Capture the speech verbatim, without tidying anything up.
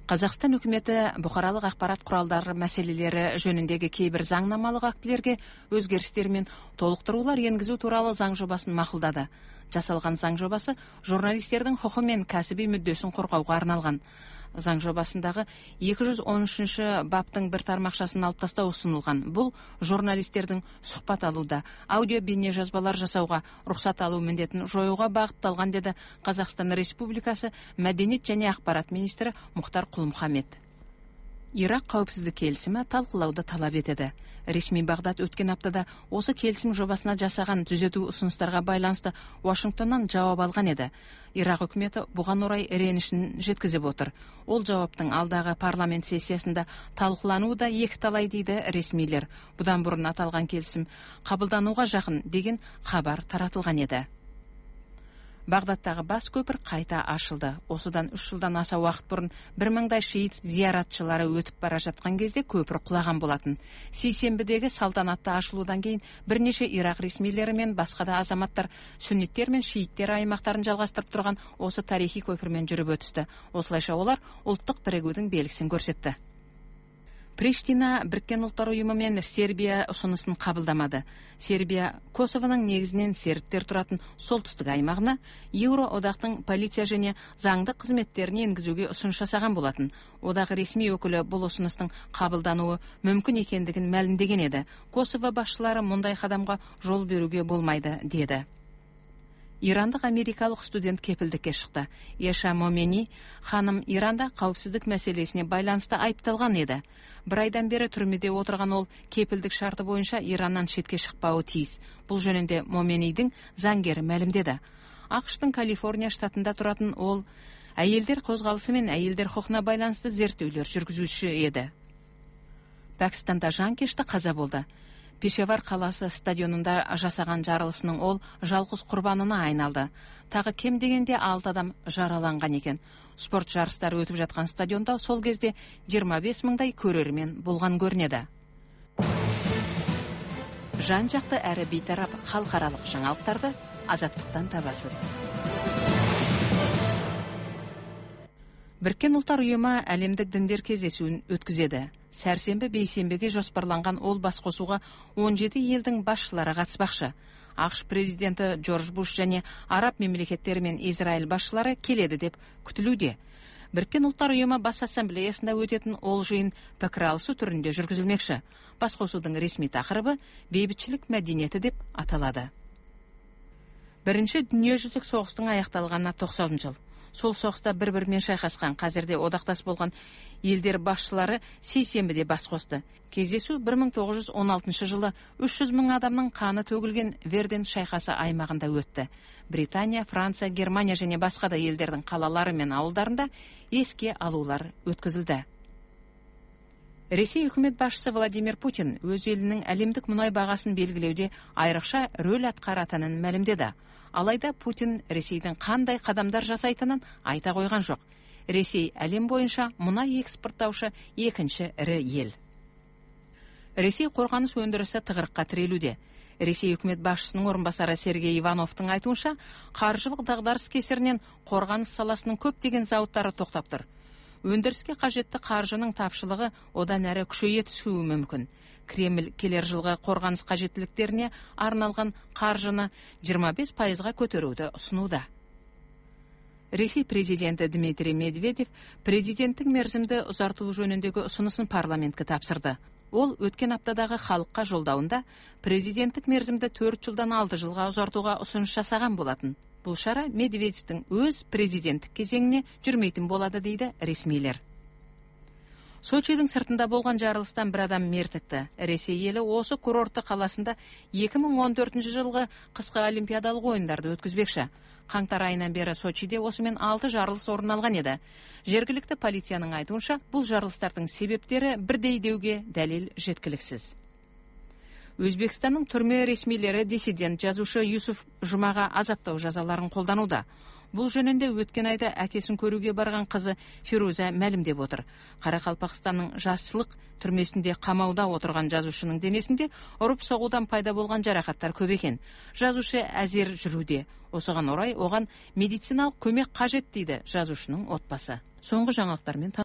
Қазақстан үкіметі бұқаралық ақпарат құралдары мәселелері жөніндегі кейбір заңнамалық актілерге өзгерістер мен толықтырулар енгізу туралы заң жобасын мақұлдады. Жасалған заң жобасы журналистердің құқы мен кәсіби мүддесін қорғауға арналған. Заң жобасындағы екі жүз он үшінші баптың бір тармақшасын алып тастау ұсынылған. Бұл журналистердің сұхбат алуда, аудио бейне жазбалар жасауға рұқсат алу міндетін жоюға бағытталған, деді Қазақстан Республикасы Мәдениет және ақпарат министрі Мұхтар Құл-Мұхаммед. Ирак қауіпсіздік келісімі талқылауды талап етеді. Ресми Бағдат өткен аптада осы келісім жобасына жасаған түзету ұсыныстарға байланысты Вашингтоннан жауап алған еді. Ирак үкіметі бұған орай ренішін жеткізіп отыр. Ол жауаптың алдағы парламент сессиясында талқылануы да екіталай, дейді ресмилер. Бұдан бұрын аталған келісім қабылдануға жақын деген хабар таратылған еді. Бағдаттағы бас көпір қайта ашылды. Осыдан үш жылдан аса уақыт бұрын бір мыңдай шиит зияратшылары өтіп бара жатқан кезде көпір құлаған болатын. Сейсенбідегі салтанатты ашылудан кейін бірнеше Ирақ ресмилері мен басқа да азаматтар сүнниттер мен шииттер аймақтарын жалғастырып тұрған осы тарихи көпірмен жүріп өтісті. Осылайша олар ұлттық бірігудің белгісін көрсетті. Приштина Біріккен ұлттар ұйымы мен Сербия ұсынысын қабылдамады. Сербия Косовоның негізінен сербтер тұратын солтүстік аймағына Еуроодақтың полиция және заңды қызметтерін енгізуге ұсыныс жасаған болатын. Одағы ресми өкілі бұл ұсыныстың қабылдануы мүмкін екендігін мәлімдеген еді. Косово басшылары мұндай қадамға жол беруге болмайды, деді. Ирандық америкалық студент кепілдікке шықты. Еша Момени ханым Иранда қауіпсіздік мәселесіне байланысты айыпталған еді. Бір айдан бері түрмеде отырған ол кепілдік шарты бойынша Ираннан шетке шықпауы тиіс. Бұл жөнінде Моменидің заңгері мәлімдеді. ақш-тың Калифорния штатында тұратын ол әйелдер қозғалысы мен әйелдер құқығына байланысты зерттеулер жүргізуші еді. Пәкістанда жанкешті қаза болды. Пешавар қаласы стадионында жасаған жарылысының ол жалғыз құрбанына айналды. Тағы кем дегенде алты адам жараланған екен. Спорт жарыстары өтіп жатқан стадионда сол кезде жиырма бес мыңдай көрермен болған көрінеді. Жан-жақты әрі бейтарап халықаралық жаңалықтарды азаттықтан табасыз. Біріккен ұлттар ұйымы әлемдік діндер кездесуін өткізеді. Сәрсенбі бейсенбіге жоспарланған ол басқосуға он жеті елдің басшылары қатыспақшы. ақш президенті Джордж Буш және араб мемлекеттері мен Израиль басшылары келеді деп күтілуде. Біріккен ұлттар ұйымы бас ассамблеясында өтетін ол жиын пікір алысу түрінде жүргізілмекші. Басқосудың ресми тақырыбы бейбітшілік мәдениеті деп аталады. Бірінші дүниежүзілік соғыстың аяқталғанына тоқсан жыл. Сол соғыста бір-бірімен шайқасқан, қазірде одақтас болған елдер басшылары сейсенбіде бас қосты. Кездесу бір мың тоғыз жүз он алтыншы жылы үш жүз мың адамның қаны төгілген Верден шайқасы аймағында өтті. Британия, Франция, Германия және басқа да елдердің қалалары мен ауылдарында еске алулар өткізілді. Ресей үкімет басшысы Владимир Путин өз елінің әлемдік мұнай бағасын белгілеуде айрықша рөл атқаратынын мәлімдеді. Алайда Путин Ресейдің қандай қадамдар жасайтынын айта қойған жоқ. Ресей әлем бойынша мұнай экспорттаушы екінші ірі ел. Ресей қорғаныс өндірісі тығырыққа тірелуде. Ресей үкімет басшысының орынбасары Сергей Ивановтың айтуынша, қаржылық дағдарыс кесірінен қорғаныс саласының көптеген зауыттары тоқтап тұр. Өндіріске қажетті қаржының тапшылығы одан әрі күшейе түсуі мүмкін. Кремль келер жылғы қорғаныс қажеттіліктеріне арналған қаржыны жиырма бес пайызға көтеруді ұсынуда. Ресей президенті Дмитрий Медведев президенттің мерзімді ұзарту жөніндегі ұсынысын парламентке тапсырды. Ол өткен аптадағы халыққа жолдауында президенттік мерзімді төрт жылдан алты жылға ұзартуға ұсыныс жасаған болатын. Бұл шара Медведевтің өз президенттік кезеңіне жүрмейтін болады, дейді ресмилер. Сочидің сыртында болған жарылыстан бір адам мертікті. Ресей елі осы курортты қаласында екі мың он төртінші жылғы қысқы олимпиадалық ойындарды өткізбекші. Қаңтар айынан бері Сочиде осымен алты жарылыс орын алған еді. Жергілікті полицияның айтуынша, бұл жарылыстардың себептері бірдей деуге дәлел жеткіліксіз. Өзбекстанның түрме ресмилері диссидент жазушы Юсуф Жұмаға азаптау жазаларын қолдануда. Бұл жөнінде өткен айда әкесін көруге барған қызы Фируза мәлімдеп отыр. Қарақалпақстанның Жасылық түрмесінде қамауда отырған жазушының денесінде ұрып соғудан пайда болған жарақаттар көп екен. Жазушы әзер жүруде. Осыған орай оған медициналық көмек қажет, дейді жазушының отбасы. Соңғы жаңалықтармен